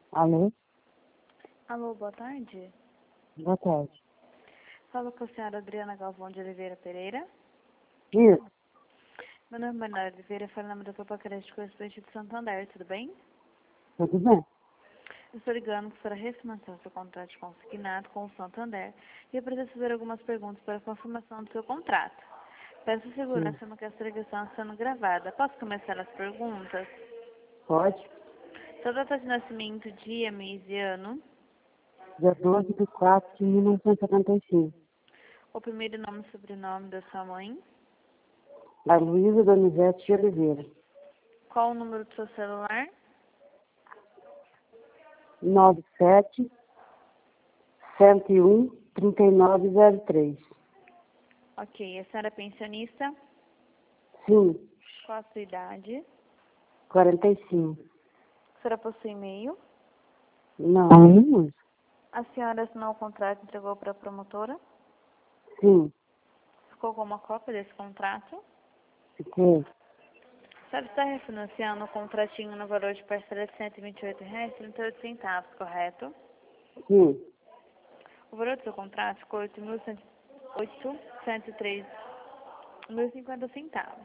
Alô? Alô, boa tarde. Boa tarde. Fala com a senhora Adriana Galvão de Oliveira Pereira. Isso, Meu nome é Manuela Oliveira, falo em nome da Copa Crédito Correspondente de Santander, tudo bem? tudo bem? Eu estou ligando para refinanciar o seu contrato de consignado com o Santander e eu preciso fazer algumas perguntas para a confirmação do seu contrato. Peço segurança no que essa ligação está sendo gravada. Posso começar as perguntas? Pode. Sua data de nascimento, dia, mês e ano. Dia 12 de 4 de 1975. O primeiro nome e sobrenome da sua mãe. A Luísa Donizete de Oliveira. Qual o número do seu celular? 97 101 3903. Ok, a senhora é pensionista? Sim, Qual a sua idade? 45. A senhora possui e-mail? Não, não uso. A senhora assinou o contrato e entregou para a promotora? Sim, Ficou com uma cópia desse contrato? fiquei. A senhora está refinanciando o contratinho no valor de parcela de R$ 128,38, correto? Sim, O valor do seu contrato ficou R$ 8.103,50.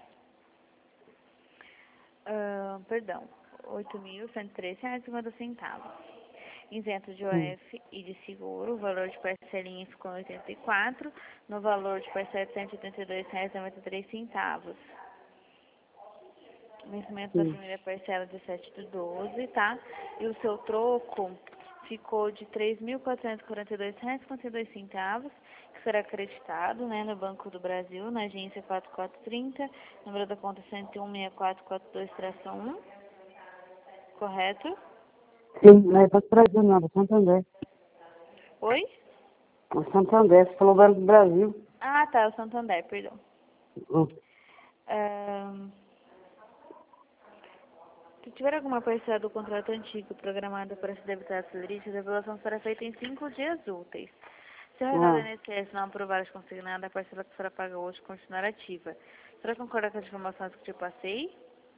Perdão, R$ 8.103,50. Isento de sim, OF e de seguro, o valor de parcelinha ficou em 84, no valor de parcela de R$ 182,93. Vencimento da sim. primeira parcela de 7/12, tá? E o seu troco ficou de R$ 3.442,52, que será acreditado, né, no Banco do Brasil, na agência 4430, número da conta 101.6442-1, correto? Sim, mas é Banco do Brasil, não, é Santander. Oi? O Santander, você falou Banco do Brasil. Ah, tá, o Santander, perdão. Hum, Se tiver alguma parcela do contrato antigo programada para se debitar a acelerícia, a devolução será feita em 5 dias úteis. Se a rodada Ah, INSS não aprovar as consignadas, a parcela que será paga hoje continuará ativa. Será concorda com as informações que te passei?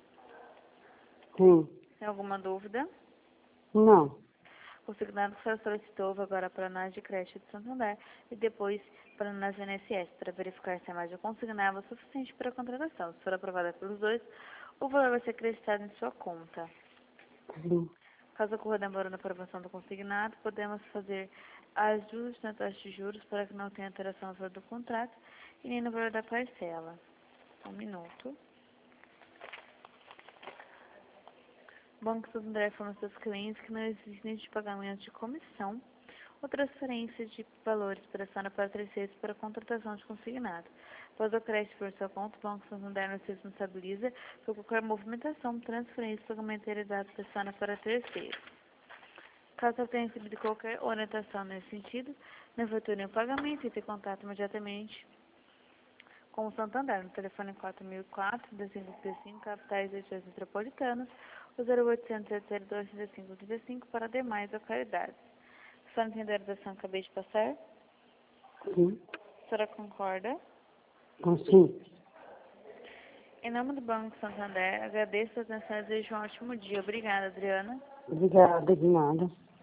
sim. Tem alguma dúvida? Não. O consignado será solicitou agora para a análise de crédito de Santander e depois para a análise INSS para verificar se a margem consignada é suficiente para a contratação. Se for aprovada pelos dois, o valor vai ser acreditado em sua conta. Sim. Caso ocorra demora na aprovação do consignado, podemos fazer ajustes na taxa de juros para que não tenha alteração no valor do contrato e nem no valor da parcela. Um minuto. O Banco Santander informa aos seus clientes que não existe limite de pagamento de comissão ou transferência de valores prestados para terceiros para a contratação de consignado. Após o crédito por sua conta, o Banco Santander não se responsabiliza por qualquer movimentação, transferência, pagamento heredado prestada para terceiros. Caso eu tenha recebido qualquer orientação nesse sentido, não efetue o pagamento e ter contato imediatamente com o Santander no telefone 4004-3535, capitais e regiões metropolitanas, ou 0800-702-3535 para demais localidades. A senhora entendeu a orientação que acabei de passar? Sim. A senhora concorda? Então, sim. Em nome do Banco Santander, agradeço a atenção e desejo um ótimo dia. Obrigada, Adriana. Obrigada, de nada.